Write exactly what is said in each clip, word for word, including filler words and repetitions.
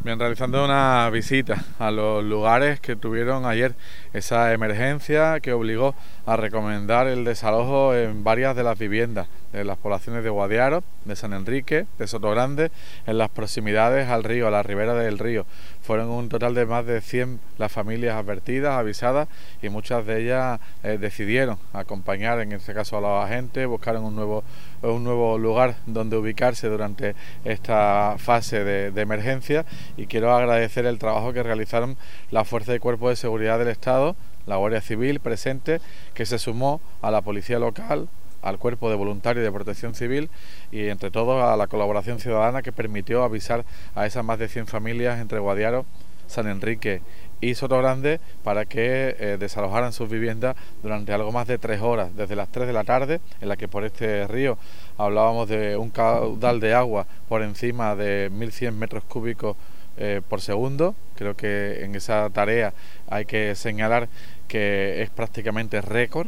Bien, realizando una visita a los lugares que tuvieron ayer esa emergencia que obligó a recomendar el desalojo en varias de las viviendas de las poblaciones de Guadiaro, de San Enrique, de Sotogrande, en las proximidades al río, a la ribera del río. Fueron un total de más de cien las familias advertidas, avisadas, y muchas de ellas eh, decidieron acompañar, en este caso a los agentes, buscaron un nuevo, un nuevo lugar donde ubicarse durante esta fase de, de emergencia. Y quiero agradecer el trabajo que realizaron la Fuerza de Cuerpo de Seguridad del Estado, la Guardia Civil presente, que se sumó a la Policía Local, al Cuerpo de Voluntarios de Protección Civil y entre todos a la colaboración ciudadana que permitió avisar a esas más de cien familias entre Guadiaro, San Enrique y Sotogrande para que eh, desalojaran sus viviendas durante algo más de tres horas, desde las tres de la tarde, en la que por este río hablábamos de un caudal de agua por encima de mil cien metros cúbicos eh, por segundo. Creo que en esa tarea hay que señalar que es prácticamente récord,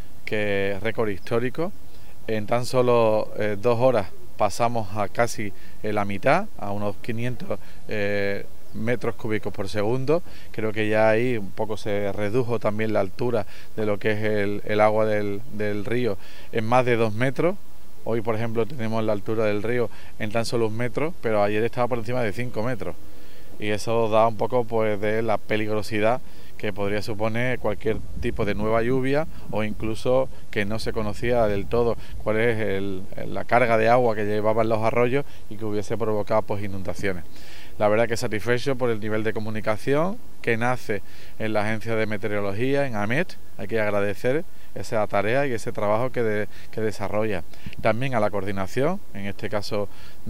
que es récord histórico. En tan solo eh, dos horas pasamos a casi eh, la mitad, a unos quinientos eh, metros cúbicos por segundo. Creo que ya ahí un poco se redujo también la altura de lo que es el, el agua del, del río en más de dos metros. Hoy, por ejemplo, tenemos la altura del río en tan solo un metro, pero ayer estaba por encima de cinco metros. Y eso da un poco pues de la peligrosidad que podría suponer cualquier tipo de nueva lluvia, o incluso que no se conocía del todo cuál es el, la carga de agua que llevaban los arroyos y que hubiese provocado pues inundaciones. La verdad que satisfecho por el nivel de comunicación que nace en la Agencia de Meteorología, en AMET. Hay que agradecer esa tarea y ese trabajo que, de, que desarrolla. También a la coordinación, en este caso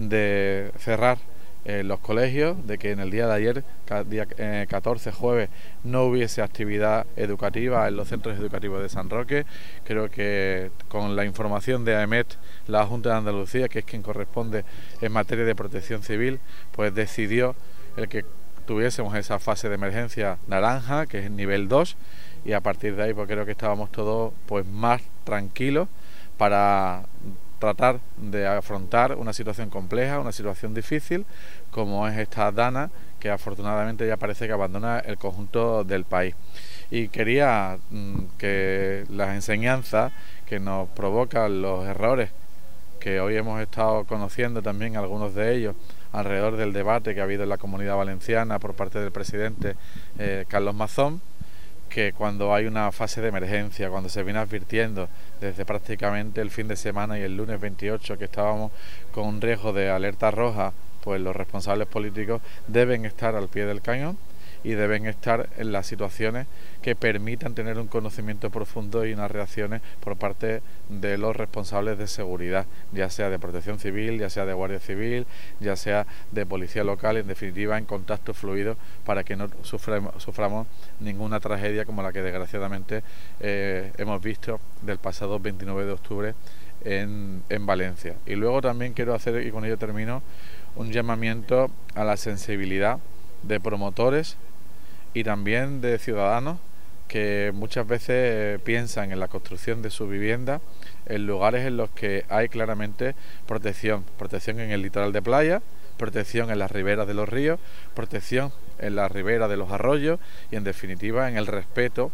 de cerrar Eh, los colegios, de que en el día de ayer, día eh, catorce, jueves, no hubiese actividad educativa en los centros educativos de San Roque. Creo que con la información de AEMET, la Junta de Andalucía, que es quien corresponde en materia de protección civil, pues decidió el que tuviésemos esa fase de emergencia naranja, que es el nivel dos, y a partir de ahí pues creo que estábamos todos pues más tranquilos para tratar de afrontar una situación compleja, una situación difícil, como es esta dana, que afortunadamente ya parece que abandona el conjunto del país. Y quería mmm, que las enseñanzas que nos provocan los errores, que hoy hemos estado conociendo también algunos de ellos, alrededor del debate que ha habido en la Comunidad Valenciana por parte del presidente eh, Carlos Mazón, que cuando hay una fase de emergencia, cuando se viene advirtiendo desde prácticamente el fin de semana y el lunes veintiocho que estábamos con un riesgo de alerta roja, pues los responsables políticos deben estar al pie del cañón y deben estar en las situaciones que permitan tener un conocimiento profundo y unas reacciones por parte de los responsables de seguridad, ya sea de protección civil, ya sea de guardia civil, ya sea de policía local, en definitiva en contacto fluido, para que no suframos, suframos ninguna tragedia como la que desgraciadamente eh, hemos visto del pasado veintinueve de octubre en, en Valencia. Y luego también quiero hacer, y con ello termino, un llamamiento a la sensibilidad de promotores y también de ciudadanos que muchas veces piensan en la construcción de su vivienda en lugares en los que hay claramente protección, protección en el litoral de playa, protección en las riberas de los ríos, protección en las riberas de los arroyos y en definitiva en el respeto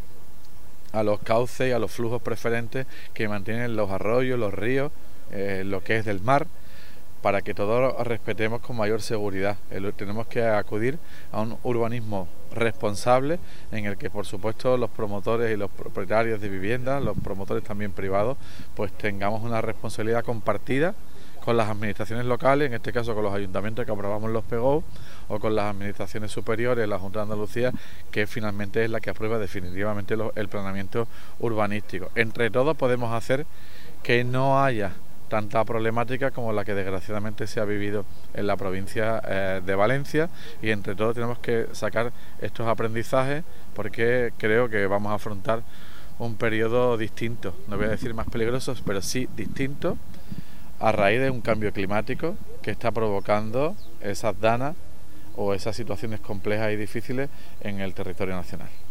a los cauces y a los flujos preferentes que mantienen los arroyos, los ríos, eh, lo que es del mar, para que todos respetemos con mayor seguridad. Tenemos que acudir a un urbanismo responsable en el que, por supuesto, los promotores y los propietarios de viviendas, los promotores también privados, pues tengamos una responsabilidad compartida con las administraciones locales, en este caso con los ayuntamientos que aprobamos los P G O, o con las administraciones superiores, la Junta de Andalucía, que finalmente es la que aprueba definitivamente el planeamiento urbanístico. Entre todos podemos hacer que no haya tanta problemática como la que desgraciadamente se ha vivido en la provincia eh, de Valencia, y entre todos tenemos que sacar estos aprendizajes, porque creo que vamos a afrontar un periodo distinto, no voy a decir más peligroso, pero sí distinto, a raíz de un cambio climático que está provocando esas danas o esas situaciones complejas y difíciles en el territorio nacional.